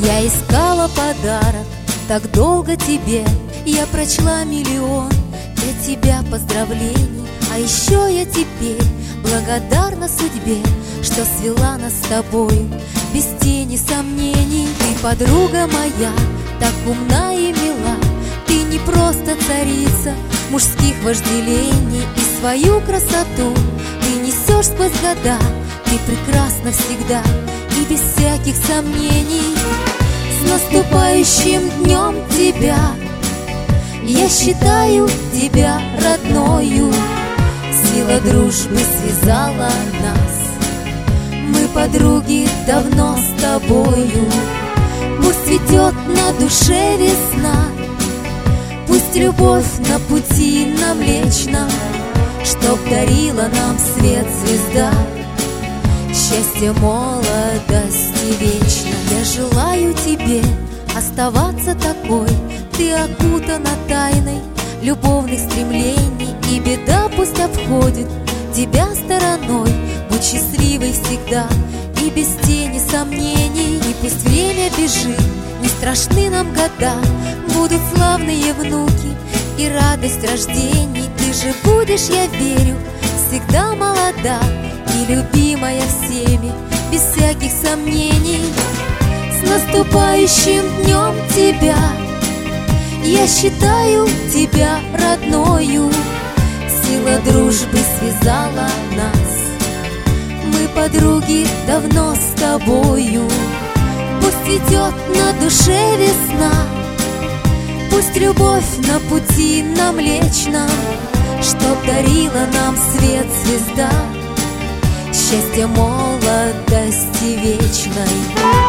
Я искала подарок так долго тебе, я прочла миллион для тебя поздравлений. А еще я теперь благодарна судьбе, что свела нас с тобою без тени сомнений. Ты, подруга моя, так умна и мила, ты не просто царица мужских вожделений. И свою красоту ты несешь сквозь года, ты прекрасна всегда и без всяких сомнений. С наступающим днем тебя, я считаю тебя родною. Сила дружбы связала нас, мы подруги давно с тобою. Пусть цветет на душе весна, пусть любовь на пути нам Млечном, чтоб дарила нам свет звезда, счастье молодости вечно. Я желаю тебе оставаться такой, ты окутана тайной любовных стремлений, и беда пусть обходит тебя стороной. Будь счастливой всегда и без тени сомнений. И пусть время бежит, не страшны нам года, будут славные внуки и радость рождений. Ты же будешь, я верю, всегда молода и любимая всеми, без всяких сомнений. С наступающим днем тебя, я считаю тебя родною. Сила дружбы связала нас, мы подруги давно с тобою. Пусть цветет на душе весна, пусть любовь на пути нам Млечном, чтоб дарила нам свет звезда, счастье молодости вечной.